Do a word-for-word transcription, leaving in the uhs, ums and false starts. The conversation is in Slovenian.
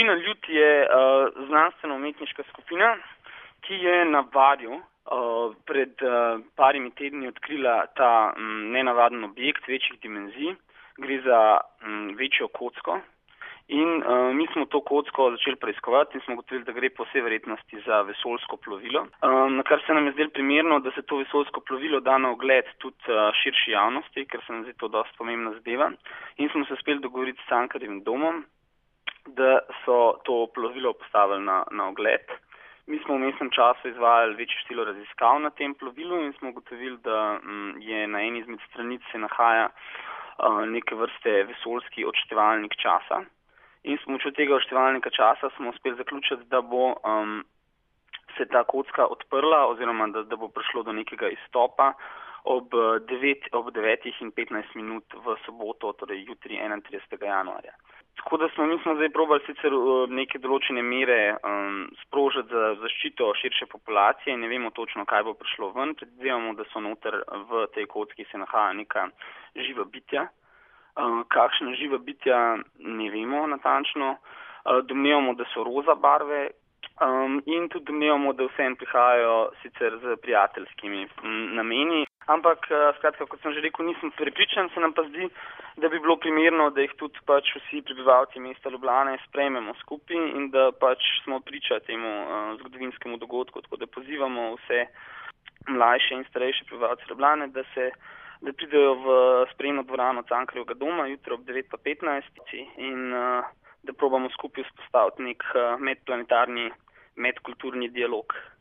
Skupina Ljud je uh, znanstveno-umetniška skupina, ki je na Barju uh, pred uh, parimi tedni odkrila ta um, nenavaden objekt večjih dimenzij. Gre za um, večjo kocko. In uh, mi smo to kocko začeli preiskovati in smo ugotovili, da gre po vsej verjetnosti za vesoljsko plovilo. Um, na kar se nam je zdelo primerno, da se to vesoljsko plovilo da na ogled tudi uh, širši javnosti, ker se nam zdi to dosti pomembna zadeva. In smo se uspeli dogovoriti s Cankarjevim domom, da so to plovilo postavili na, na ogled. Mi smo v mestnem času izvajali večje število raziskav na tem plovilu in smo ugotovili, da um, je na eni izmed stranic se nahaja uh, neke vrste vesoljski odštevalnik časa. In s pomočjo tega odštevalnika časa smo uspeli zaključiti, da bo um, se ta kocka odprla oziroma da, da bo prišlo do nekega izstopa ob, devet, ob devetih in petnajst minut v soboto, torej jutri enaintridesetega januarja. Tako da smo mi smo zdaj probali sicer neke določene mere um, sprožiti za zaščito širše populacije in ne vemo točno, kaj bo prišlo ven. Predvidevamo, da so noter v tej kocki se nahaja neka živa bitja. Uh, kakšna živa bitja ne vemo natančno. Uh, domnevamo, da so roza barve um, in tudi domnevamo, da vsem prihajajo sicer z prijateljskimi m, nameni. Ampak, uh, skratka, kot sem že rekel, nisem prepričan, se nam pa zdi, da bi bilo primerno, da jih tudi pač vsi prebivalci mesta Ljubljane sprejmemo skupaj in da pač smo priča temu uh, zgodovinskemu dogodku, tako da pozivamo vse mlajše in starejše prebivalce Ljubljane, da se da pridejo v sprejemno dvorano Cankarjevega doma jutro ob devet pa petnajst in uh, da probamo skupaj vzpostaviti nek uh, medplanetarni, medkulturni dialog.